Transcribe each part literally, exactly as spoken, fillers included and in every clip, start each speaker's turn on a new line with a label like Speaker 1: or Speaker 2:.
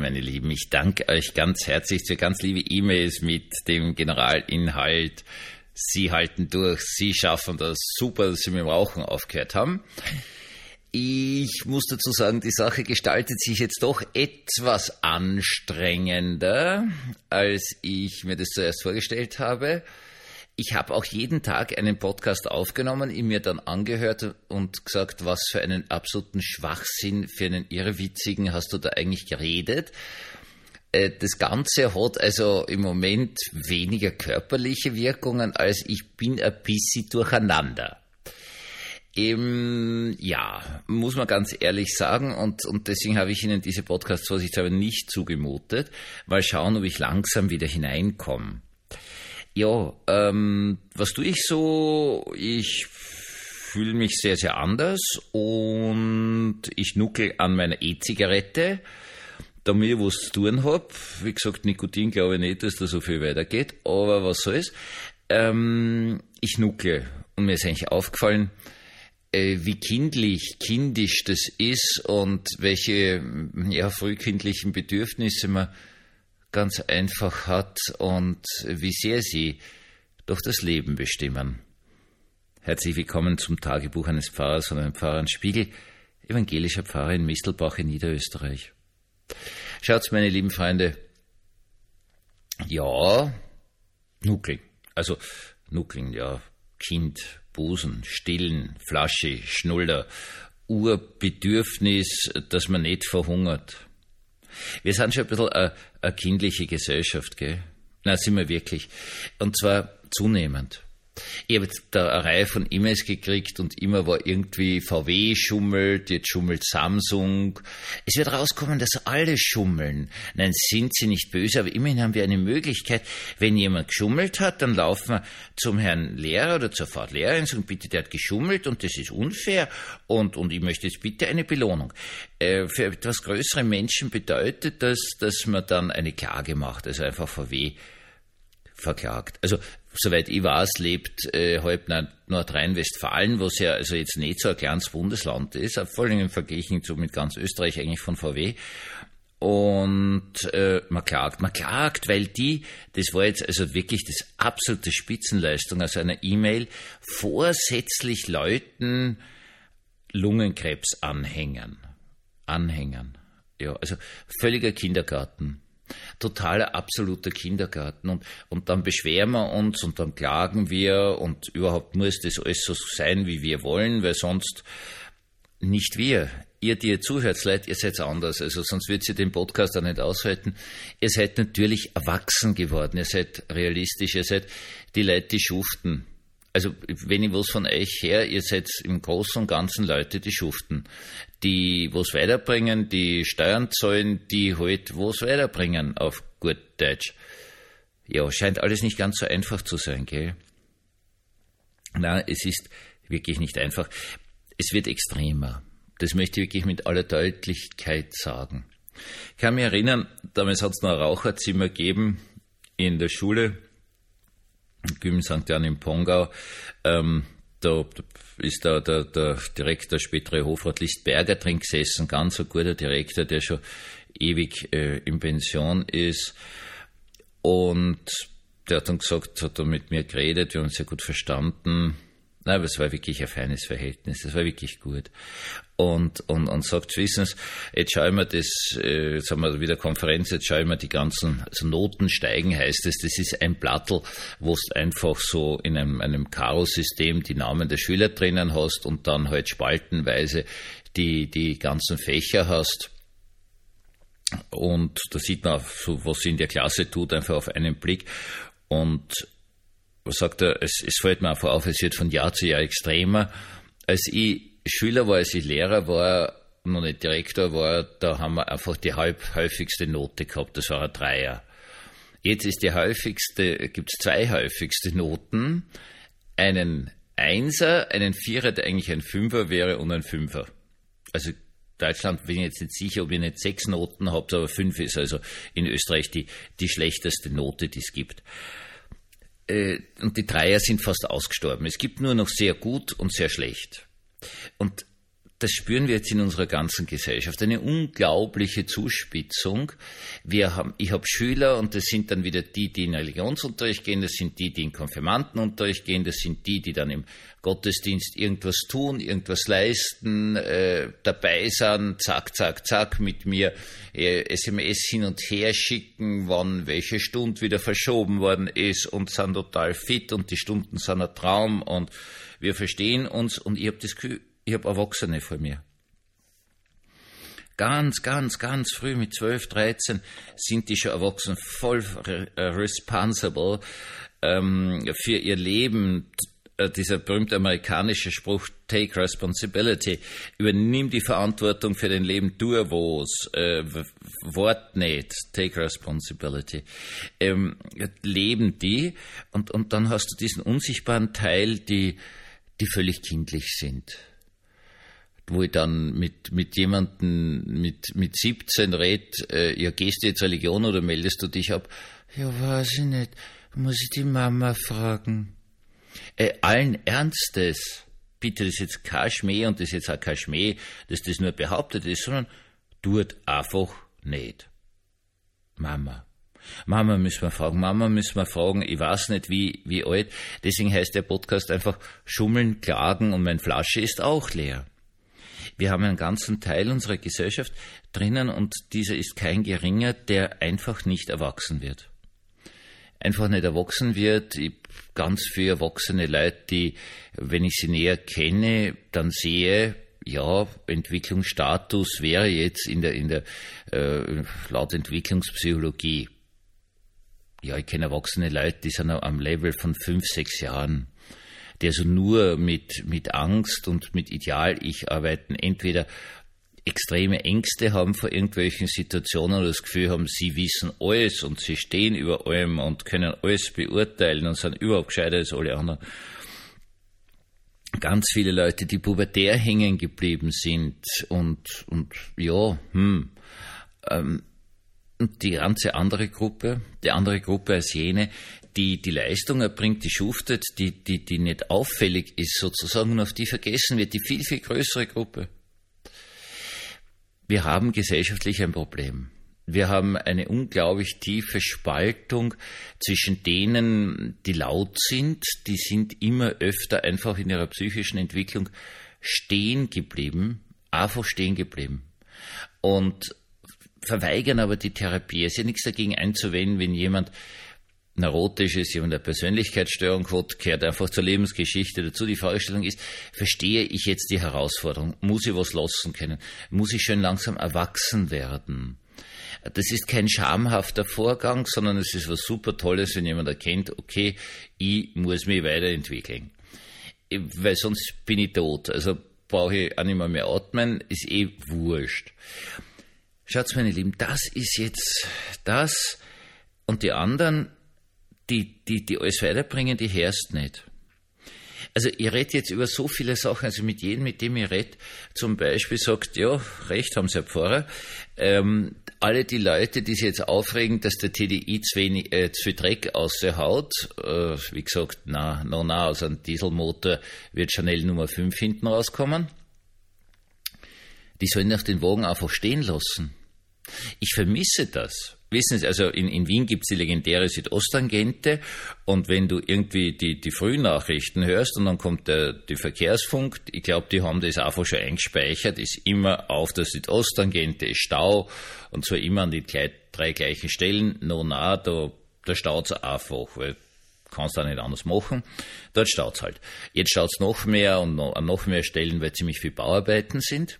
Speaker 1: meine Lieben. Ich danke euch ganz herzlich für ganz liebe E-Mails mit dem Generalinhalt. Sie halten durch, Sie schaffen das. Super, dass Sie mit dem Rauchen aufgehört haben. Ich muss dazu sagen, die Sache gestaltet sich jetzt doch etwas anstrengender, als ich mir das zuerst vorgestellt habe. Ich habe auch jeden Tag einen Podcast aufgenommen, ihn mir dann angehört und gesagt, was für einen absoluten Schwachsinn, für einen irrwitzigen hast du da eigentlich geredet. Das Ganze hat also im Moment weniger körperliche Wirkungen, als ich bin ein bisschen durcheinander. Ähm, ja, muss man ganz ehrlich sagen, und, und deswegen habe ich Ihnen diese Podcasts vorsichtshalber nicht zugemutet. Mal schauen, ob ich langsam wieder hineinkomme. Ja, ähm, was tue ich so? Ich fühle mich sehr, sehr anders und ich nuckel an meiner E-Zigarette, damit ich was zu tun habe. Wie gesagt, Nikotin glaube ich nicht, dass da so viel weitergeht, aber was soll's. Ähm, ich nuckle und mir ist eigentlich aufgefallen, äh, wie kindlich, kindisch das ist und welche ja, frühkindlichen Bedürfnisse man ganz einfach hat und wie sehr sie doch das Leben bestimmen. Herzlich willkommen zum Tagebuch eines Pfarrers und einem Pfarrer in Spiegel, evangelischer Pfarrer in Mistelbach in Niederösterreich. Schaut's, meine lieben Freunde, ja, nuckeln, also nuckeln, ja, Kind, Busen, Stillen, Flasche, Schnulder, Urbedürfnis, dass man nicht verhungert. Wir sind schon ein bisschen eine, eine kindliche Gesellschaft, gell? Na, sind wir wirklich. Und zwar zunehmend. Ich habe jetzt da eine Reihe von E-Mails gekriegt und immer war irgendwie V W schummelt, jetzt schummelt Samsung. Es wird rauskommen, dass alle schummeln. Nein, sind sie nicht böse, aber immerhin haben wir eine Möglichkeit, wenn jemand geschummelt hat, dann laufen wir zum Herrn Lehrer oder zur Frau Lehrerin und sagen, bitte, der hat geschummelt und das ist unfair und, und ich möchte jetzt bitte eine Belohnung. Äh, für etwas größere Menschen bedeutet das, dass man dann eine Klage macht, also einfach V W verklagt. Also, soweit ich weiß, lebt äh, halb Nordrhein-Westfalen, was ja also jetzt nicht so ein kleines Bundesland ist, vor allem verglichen zu mit ganz Österreich eigentlich von V W. Und äh, man klagt, man klagt, weil die, das war jetzt also wirklich das absolute Spitzenleistung aus einer E-Mail, vorsätzlich Leuten Lungenkrebs anhängern. Anhängern. Ja, also völliger Kindergarten. Totaler, absoluter Kindergarten und, und dann beschweren wir uns und dann klagen wir und überhaupt muss das alles so sein, wie wir wollen, weil sonst nicht wir. Ihr, die ihr zuhört, Leute, ihr seid anders, also sonst würdet ihr den Podcast auch nicht aushalten. Ihr seid natürlich erwachsen geworden, ihr seid realistisch, ihr seid die Leute, die schuften. Also, wenn ich was von euch her, ihr seid im Großen und Ganzen Leute, die schuften, die was weiterbringen, die Steuern zahlen, die halt was weiterbringen, auf gut Deutsch. Ja, scheint alles nicht ganz so einfach zu sein, gell? Nein, es ist wirklich nicht einfach. Es wird extremer. Das möchte ich wirklich mit aller Deutlichkeit sagen. Ich kann mich erinnern, damals hat es noch ein Raucherzimmer gegeben in der Schule, Gym Sankt Jan in Pongau, ähm, da ist da der, der Direktor, spätere Hofrat Listberger drin gesessen, ganz ein guter Direktor, der schon ewig äh, in Pension ist. Und der hat dann gesagt, hat dann mit mir geredet, wir haben uns sehr gut verstanden. Nein, aber es war wirklich ein feines Verhältnis, das war wirklich gut. Und, und, und sagt, wissen Sie, jetzt schauen wir das, äh, jetzt haben wir wieder Konferenz, jetzt schauen wir die ganzen, also Noten steigen heißt es, das ist ein Blattl, wo du einfach so in einem, einem Karo-System die Namen der Schüler drinnen hast und dann halt spaltenweise die, die ganzen Fächer hast. Und da sieht man, so, was sie in der Klasse tut, einfach auf einen Blick. Und was sagt er, es, es fällt mir einfach auf, es wird von Jahr zu Jahr extremer. Als ich Schüler war, als ich Lehrer war, noch nicht Direktor war, da haben wir einfach die halb häufigste Note gehabt, das war ein Dreier. Jetzt ist die häufigste, gibt es zwei häufigste Noten, einen Einser, einen Vierer, der eigentlich ein Fünfer wäre und ein Fünfer. Also Deutschland bin ich jetzt nicht sicher, ob ihr nicht sechs Noten habt, aber fünf ist also in Österreich die, die schlechteste Note, die es gibt. Und die Dreier sind fast ausgestorben. Es gibt nur noch sehr gut und sehr schlecht. Und das spüren wir jetzt in unserer ganzen Gesellschaft. Eine unglaubliche Zuspitzung. Wir haben, ich habe Schüler und das sind dann wieder die, die in Religionsunterricht gehen, das sind die, die in Konfirmandenunterricht gehen, das sind die, die dann im Gottesdienst irgendwas tun, irgendwas leisten, äh, dabei sind, zack, zack, zack, mit mir äh, S M S hin und her schicken, wann welche Stunde wieder verschoben worden ist und sind total fit und die Stunden sind ein Traum und wir verstehen uns und ich habe das Gefühl, ich habe Erwachsene vor mir. Ganz, ganz, ganz früh mit zwölf, dreizehn sind die schon erwachsen, voll re- responsible ähm, für ihr Leben. Dieser berühmte amerikanische Spruch, take responsibility, übernimm die Verantwortung für dein Leben, tu was, äh, Wort nicht, take responsibility. Ähm, leben die und, und dann hast du diesen unsichtbaren Teil, die, die völlig kindlich sind. Wo ich dann mit, mit jemandem mit, mit siebzehn red, äh, ja, gehst du jetzt Religion oder meldest du dich ab? Ja, weiß ich nicht, muss ich die Mama fragen. Äh, allen Ernstes, bitte, das ist jetzt kein Schmäh und das ist jetzt auch kein Schmäh, dass das nur behauptet ist, sondern tut einfach nicht. Mama. Mama müssen wir fragen, Mama müssen wir fragen, ich weiß nicht wie, wie alt, deswegen heißt der Podcast einfach Schummeln, Klagen und meine Flasche ist auch leer. Wir haben einen ganzen Teil unserer Gesellschaft drinnen und dieser ist kein geringer, der einfach nicht erwachsen wird. Einfach nicht erwachsen wird. Ich, ganz viele erwachsene Leute, die, wenn ich sie näher kenne, dann sehe, ja, Entwicklungsstatus wäre jetzt in der, in der, äh, laut Entwicklungspsychologie. Ja, ich kenne erwachsene Leute, die sind am Level von fünf, sechs Jahren. Die also nur mit, mit Angst und mit Ideal-Ich arbeiten, entweder extreme Ängste haben vor irgendwelchen Situationen oder das Gefühl haben, sie wissen alles und sie stehen über allem und können alles beurteilen und sind überhaupt gescheiter als alle anderen. Ganz viele Leute, die pubertär hängen geblieben sind und, und ja, hm, ähm, und die ganze andere Gruppe, die andere Gruppe als jene, die die Leistung erbringt, die schuftet, die, die, die nicht auffällig ist sozusagen und auf die vergessen wird, die viel, viel größere Gruppe. Wir haben gesellschaftlich ein Problem. Wir haben eine unglaublich tiefe Spaltung zwischen denen, die laut sind, die sind immer öfter einfach in ihrer psychischen Entwicklung stehen geblieben, einfach stehen geblieben und verweigern aber die Therapie. Es ist ja nichts dagegen einzuwenden, wenn jemand neurotisch ist, jemand eine Persönlichkeitsstörung hat, gehört einfach zur Lebensgeschichte dazu. Die Fragestellung ist, verstehe ich jetzt die Herausforderung? Muss ich was lassen können? Muss ich schön langsam erwachsen werden? Das ist kein schamhafter Vorgang, sondern es ist was super Tolles, wenn jemand erkennt, okay, ich muss mich weiterentwickeln. Weil sonst bin ich tot. Also brauche ich auch nicht mehr mehr atmen, ist eh wurscht. Schaut, meine Lieben, das ist jetzt das und die anderen, die, die, die alles weiterbringen, die hörst nicht. Also ich rede jetzt über so viele Sachen, also mit jedem, mit dem ich rede, zum Beispiel sagt, ja, recht haben Sie, Herr Pfarrer, ähm, alle die Leute, die sich jetzt aufregen, dass der T D I zu, wenig, äh, zu viel Dreck raushaut, äh, wie gesagt, na, na, na, aus einem Dieselmotor wird Chanel Nummer fünf hinten rauskommen, die sollen doch den Wagen einfach stehen lassen. Ich vermisse das. Wissen Sie, also in, in Wien gibt's die legendäre Südosttangente und wenn du irgendwie die, die Frühnachrichten hörst und dann kommt der, die Verkehrsfunk, ich glaube, die haben das einfach schon eingespeichert, ist immer auf der Südosttangente ist Stau und zwar immer an die gleich, drei gleichen Stellen, no na, da, da staut's einfach, weil kannst du auch nicht anders machen, dort staut's halt. Jetzt staut's noch mehr und noch, an noch mehr Stellen, weil ziemlich viel Bauarbeiten sind.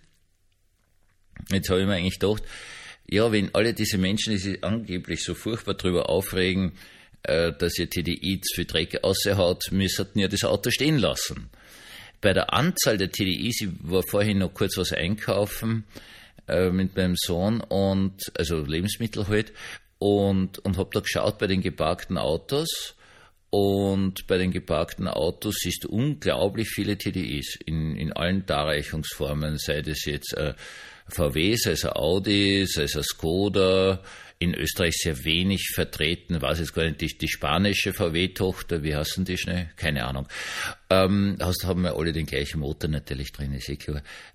Speaker 1: Jetzt habe ich mir eigentlich gedacht, ja, wenn alle diese Menschen, die sich angeblich so furchtbar darüber aufregen, äh, dass ihr T D I zu viel Dreck raushaut, müssten ja das Auto stehen lassen. Bei der Anzahl der T D Is, ich war vorhin noch kurz was einkaufen äh, mit meinem Sohn, und also Lebensmittel halt, und, und habe da geschaut bei den geparkten Autos. Und bei den geparkten Autos siehst du unglaublich viele T D Is in, in allen Darreichungsformen, sei das jetzt äh, V W, sei es ein Audi, sei es ein Skoda, in Österreich sehr wenig vertreten, weiß jetzt gar nicht, die, die spanische V W-Tochter, wie heißen die schnell? Keine Ahnung. Ähm, hast, haben wir alle den gleichen Motor natürlich drin, ist eh klar, weil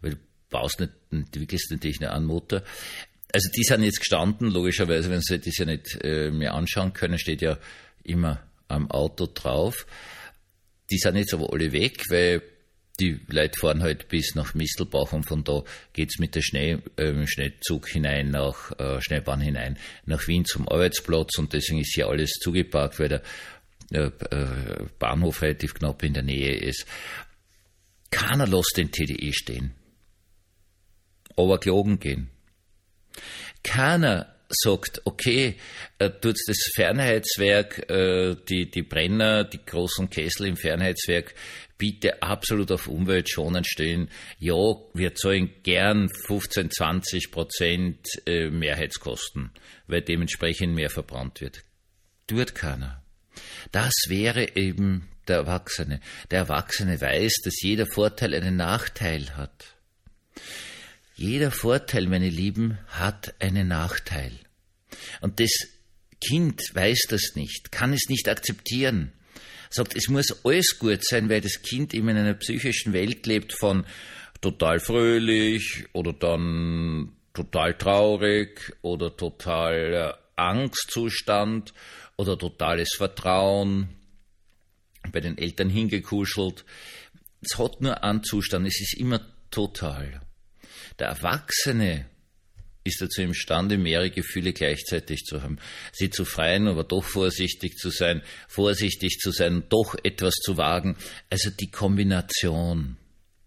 Speaker 1: baust nicht, entwickelst natürlich eine Anmutter. Also die sind jetzt gestanden, logischerweise, wenn Sie das ja nicht äh, mehr anschauen können, steht ja immer am Auto drauf. Die sind jetzt aber alle weg, weil die Leute fahren halt bis nach Mistelbach und von da geht's mit der Schnee, äh, Schneezug hinein, nach äh, Schneebahn hinein, nach Wien zum Arbeitsplatz und deswegen ist hier alles zugeparkt, weil der äh, äh, Bahnhof relativ knapp in der Nähe ist. Keiner lässt den T D E stehen, aber klagen gehen. Keiner sagt, okay, äh, tut das Fernheitswerk, äh, die, die Brenner, die großen Kessel im Fernheitswerk bitte absolut auf umweltschonend stehen. Ja, wir zahlen gern fünfzehn, zwanzig Prozent äh, Mehrheitskosten, weil dementsprechend mehr verbrannt wird. Tut keiner. Das wäre eben der Erwachsene. Der Erwachsene weiß, dass jeder Vorteil einen Nachteil hat. Jeder Vorteil, meine Lieben, hat einen Nachteil. Und das Kind weiß das nicht, kann es nicht akzeptieren. Sagt, es muss alles gut sein, weil das Kind eben in einer psychischen Welt lebt von total fröhlich oder dann total traurig oder total Angstzustand oder totales Vertrauen, bei den Eltern hingekuschelt. Es hat nur einen Zustand, es ist immer total. Der Erwachsene ist dazu imstande, mehrere Gefühle gleichzeitig zu haben, sie zu freien, aber doch vorsichtig zu sein, vorsichtig zu sein, doch etwas zu wagen. Also die Kombination.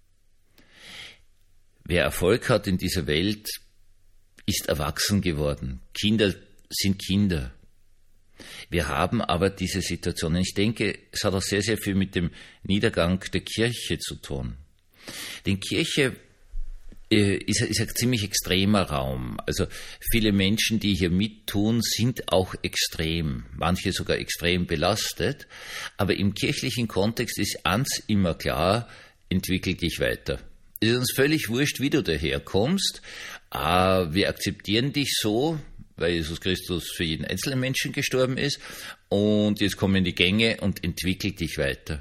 Speaker 1: Wer Erfolg hat in dieser Welt, ist erwachsen geworden. Kinder sind Kinder. Wir haben aber diese Situation. Ich denke, es hat auch sehr, sehr viel mit dem Niedergang der Kirche zu tun. Denn Kirche ist, ist ein ziemlich extremer Raum. Also viele Menschen, die hier mittun, sind auch extrem, manche sogar extrem belastet. Aber im kirchlichen Kontext ist eins immer klar, entwickel dich weiter. Es ist uns völlig wurscht, wie du daherkommst. Wir akzeptieren dich so, weil Jesus Christus für jeden einzelnen Menschen gestorben ist. Und jetzt komm in die Gänge und entwickel dich weiter.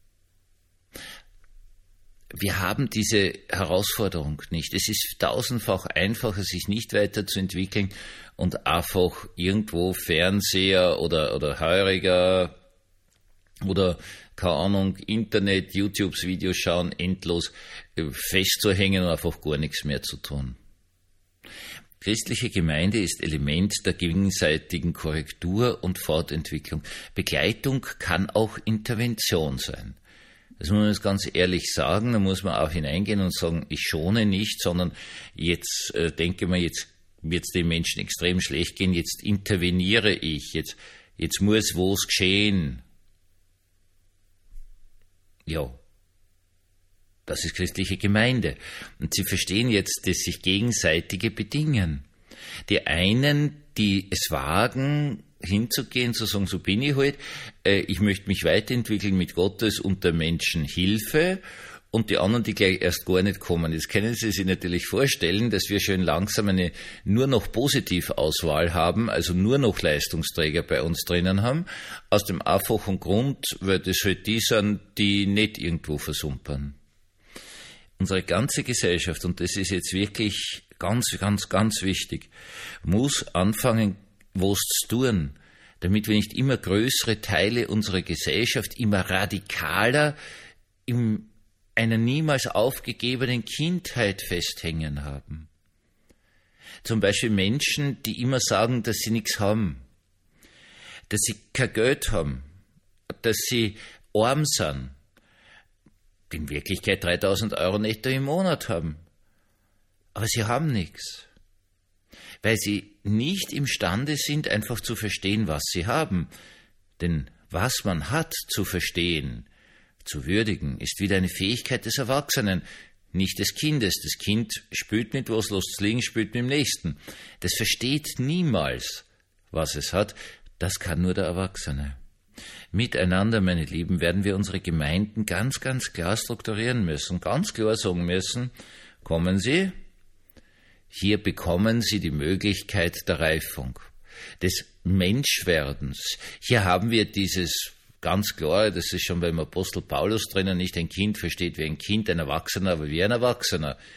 Speaker 1: Wir haben diese Herausforderung nicht. Es ist tausendfach einfacher, sich nicht weiterzuentwickeln und einfach irgendwo Fernseher oder, oder Heuriger oder, keine Ahnung, Internet, YouTubes, Videos schauen, endlos festzuhängen und einfach gar nichts mehr zu tun. Christliche Gemeinde ist Element der gegenseitigen Korrektur und Fortentwicklung. Begleitung kann auch Intervention sein. Das muss man jetzt ganz ehrlich sagen, da muss man auch hineingehen und sagen, ich schone nicht, sondern jetzt äh, denke mal, jetzt wird es den Menschen extrem schlecht gehen, jetzt interveniere ich, jetzt, jetzt muss was geschehen. Ja, das ist christliche Gemeinde. Und Sie verstehen jetzt, dass sich gegenseitige bedingen. Die einen, die es wagen, hinzugehen, zu sagen, so bin ich halt, äh, ich möchte mich weiterentwickeln mit Gottes und der Menschen Hilfe, und die anderen, die gleich erst gar nicht kommen. Jetzt können Sie sich natürlich vorstellen, dass wir schon langsam eine nur noch Positivauswahl haben, also nur noch Leistungsträger bei uns drinnen haben, aus dem einfachen Grund, weil das halt die sind, die nicht irgendwo versumpern. Unsere ganze Gesellschaft, und das ist jetzt wirklich ganz, ganz, ganz wichtig, muss anfangen, was zu tun, damit wir nicht immer größere Teile unserer Gesellschaft immer radikaler in einer niemals aufgegebenen Kindheit festhängen haben. Zum Beispiel Menschen, die immer sagen, dass sie nichts haben, dass sie kein Geld haben, dass sie arm sind, die in Wirklichkeit dreitausend Euro netto im Monat haben, aber sie haben nichts. Weil sie nicht imstande sind, einfach zu verstehen, was sie haben. Denn was man hat zu verstehen, zu würdigen, ist wieder eine Fähigkeit des Erwachsenen, nicht des Kindes. Das Kind spielt mit was, lässt es liegen, spielt mit dem Nächsten. Das versteht niemals, was es hat. Das kann nur der Erwachsene. Miteinander, meine Lieben, werden wir unsere Gemeinden ganz, ganz klar strukturieren müssen, ganz klar sagen müssen, kommen Sie, hier bekommen Sie die Möglichkeit der Reifung, des Menschwerdens. Hier haben wir dieses ganz klar, das ist schon beim Apostel Paulus drinnen, nicht ein Kind versteht wie ein Kind, ein Erwachsener, aber wie ein Erwachsener.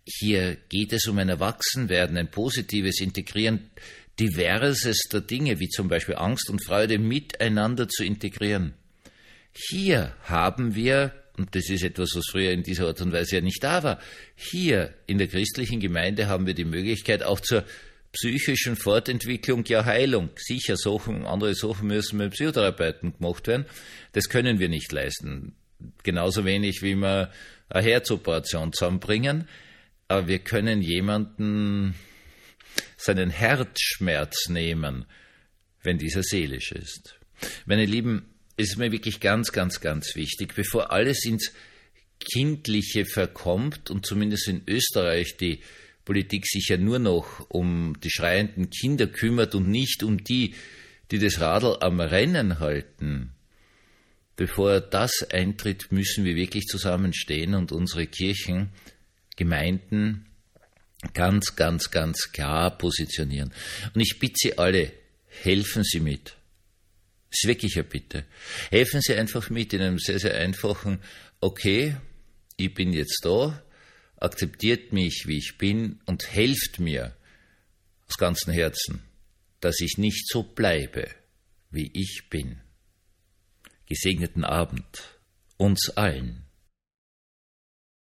Speaker 1: Hier geht es um ein Erwachsenwerden, ein positives Integrieren diversester Dinge, wie zum Beispiel Angst und Freude, miteinander zu integrieren. Hier haben wir, und das ist etwas, was früher in dieser Art und Weise ja nicht da war, hier in der christlichen Gemeinde haben wir die Möglichkeit auch zur psychischen Fortentwicklung, ja Heilung. Sicher, Sachen, andere Sachen müssen mit Psychotherapeuten gemacht werden. Das können wir nicht leisten. Genauso wenig, wie wir eine Herzoperation zusammenbringen. Aber wir können jemanden seinen Herzschmerz nehmen, wenn dieser seelisch ist. Meine Lieben, es ist mir wirklich ganz, ganz, ganz wichtig, bevor alles ins Kindliche verkommt und zumindest in Österreich die Politik sich ja nur noch um die schreienden Kinder kümmert und nicht um die, die das Radl am Rennen halten. Bevor das eintritt, müssen wir wirklich zusammenstehen und unsere Kirchen, Gemeinden ganz, ganz, ganz klar positionieren. Und ich bitte Sie alle, helfen Sie mit. Das ist wirklich eine Bitte. Helfen Sie einfach mit in einem sehr, sehr einfachen, okay, ich bin jetzt da, akzeptiert mich, wie ich bin und helft mir aus ganzem Herzen, dass ich nicht so bleibe, wie ich bin. Gesegneten Abend uns allen.